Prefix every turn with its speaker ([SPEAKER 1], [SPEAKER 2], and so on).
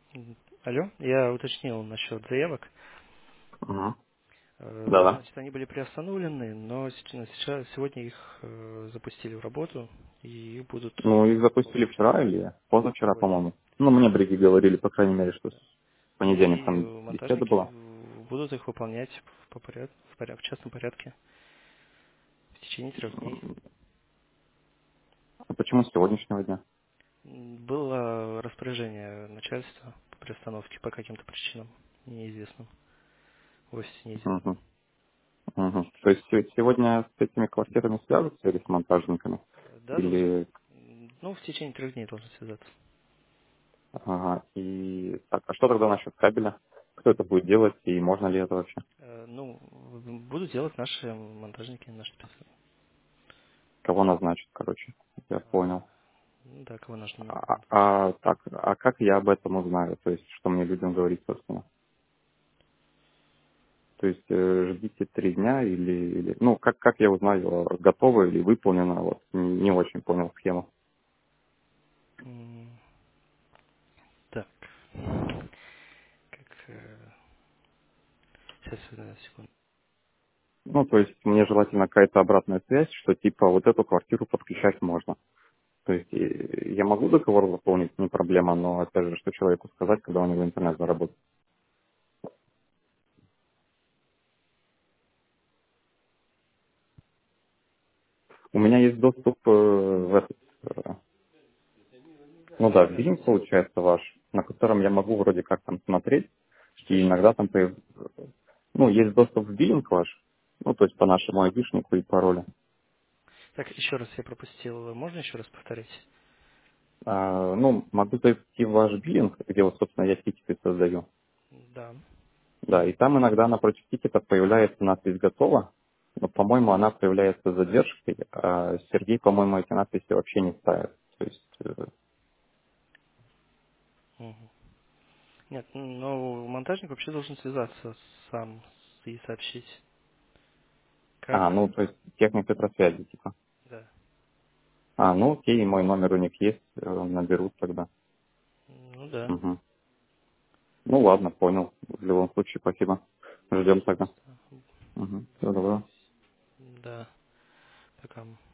[SPEAKER 1] Алло, я уточнил насчет заявок.
[SPEAKER 2] Угу. Да-да.
[SPEAKER 1] Значит, они были приостановлены, но сейчас, сегодня их запустили в работу и будут
[SPEAKER 2] Ну, их запустили
[SPEAKER 1] выпущены
[SPEAKER 2] вчера или позавчера,
[SPEAKER 1] сегодня.
[SPEAKER 2] по-моему. Ну, мне бриги говорили, по крайней мере, что
[SPEAKER 1] Да.
[SPEAKER 2] с понедельника
[SPEAKER 1] И
[SPEAKER 2] там беседа
[SPEAKER 1] монтажники
[SPEAKER 2] была.
[SPEAKER 1] будут их выполнять в частном порядке в течение 3 дней.
[SPEAKER 2] А почему с сегодняшнего дня?
[SPEAKER 1] Было распоряжение начальства по приостановке по каким-то причинам неизвестным, в офисе неизвестным.
[SPEAKER 2] Угу. Угу. То есть сегодня с этими квартирами свяжутся или с монтажниками?
[SPEAKER 1] Да, должны.
[SPEAKER 2] Или...
[SPEAKER 1] Ну, в течение 3 дней должны связаться.
[SPEAKER 2] Ага. И так, а что тогда насчет кабеля? Кто это будет делать и можно ли это вообще?
[SPEAKER 1] Ну, будут делать наши монтажники, наши специалисты.
[SPEAKER 2] Кого назначат, короче? Я понял.
[SPEAKER 1] Ну да, кого нужно.
[SPEAKER 2] А как я об этом узнаю? То есть, что мне людям говорить, собственно? То есть ждите 3 дня ну как я узнаю, готово или выполнено, вот не очень понял схему.
[SPEAKER 1] Так, как... Сейчас, секунду.
[SPEAKER 2] Ну, то есть мне желательно какая-то обратная связь, что типа вот эту квартиру подключать можно. То есть я могу договор заполнить, не проблема, но опять же, что человеку сказать, когда у него интернет заработает. У меня есть доступ в этот, ну да, в Bing получается ваш, на котором я могу вроде как там смотреть,
[SPEAKER 1] Что
[SPEAKER 2] и
[SPEAKER 1] еще раз?
[SPEAKER 2] иногда там, ну, есть доступ в Bing ваш, ну, то есть по нашему айдишнику и паролю.
[SPEAKER 1] Так, еще раз я пропустил. Можно еще раз повторить?
[SPEAKER 2] Ну, могу зайти в ваш биллинг, где вот, собственно, я тикеты создаю.
[SPEAKER 1] Да.
[SPEAKER 2] Да, и там иногда напротив тикета появляется надпись «Готово», но, по-моему, она появляется с задержкой, а Сергей, по-моему, эти надписи вообще не ставит. То есть,
[SPEAKER 1] Мгм. Нет, но монтажник вообще должен связаться сам и сообщить, как...
[SPEAKER 2] ну, то есть техник ветросвязи, типа.
[SPEAKER 1] Да.
[SPEAKER 2] Ну, окей, мой номер у них есть, наберут тогда.
[SPEAKER 1] Ну да,
[SPEAKER 2] Мгм. Ну, ладно, понял. В любом случае, спасибо. Ждем тогда.
[SPEAKER 1] пожалуйста.
[SPEAKER 2] Угу. Всего доброго.
[SPEAKER 1] Да, пока.